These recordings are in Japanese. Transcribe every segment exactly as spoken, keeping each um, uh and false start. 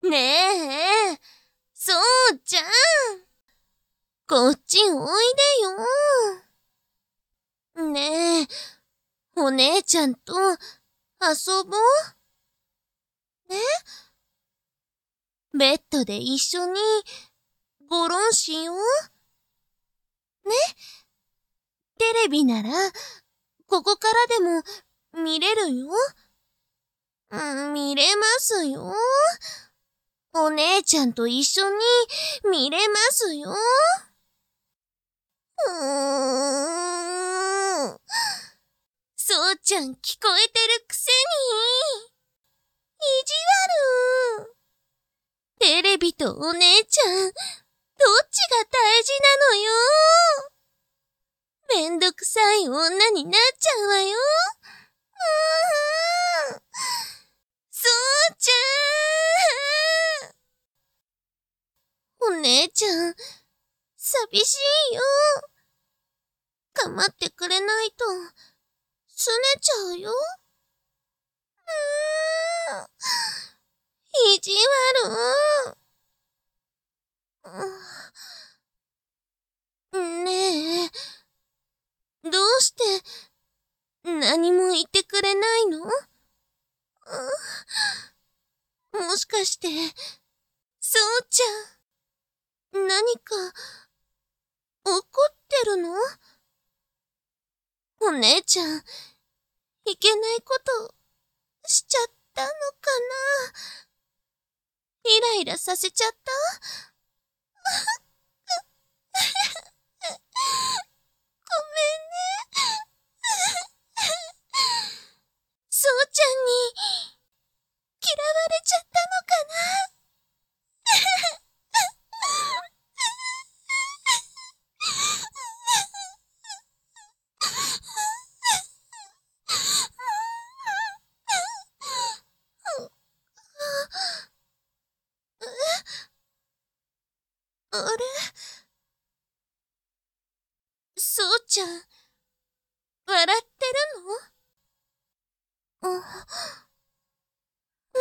ねえ、そうちゃん。こっちおいでよ。ねえ、お姉ちゃんと遊ぼう。ね？ベッドで一緒にゴロンしよう。ね？テレビなら、ここからでも見れるよ。うん、見れますよ。お姉ちゃんと一緒に見れますよ。うーん。そうちゃん聞こえてるくせに。意地悪。テレビとお姉ちゃん、どっちが大事なのよ。めんどくさい女になっちゃうわよ。うーん。そうちゃん。お姉ちゃん、寂しいよ。かまってくれないと、すねちゃうよ。うーん。意地悪。ねえ、どうして何も言ってくれないの？もしかして、そうちゃん、何か怒ってるの？お姉ちゃん、いけないことしちゃったのかな？イライラさせちゃった？ごめんね。そうちゃんに嫌われちゃったのかな？あれ？そうちゃん、笑ってるの？う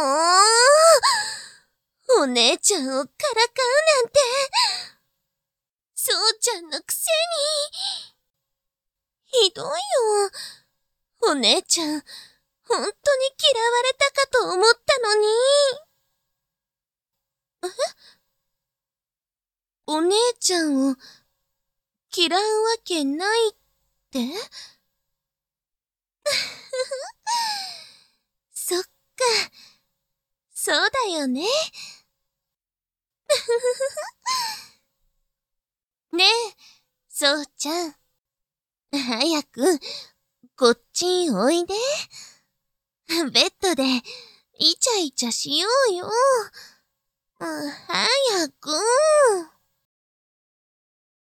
ーん。お姉ちゃんをからかうなんて。そうちゃんのくせに。ひどいよ。お姉ちゃん、ほんとに嫌われたかと思ったのに。え？お姉ちゃんを嫌うわけないって？そっか。そうだよね。ねえ、そうちゃん。早く、こっちおいで。ベッドで、イチャイチャしようよ。早く。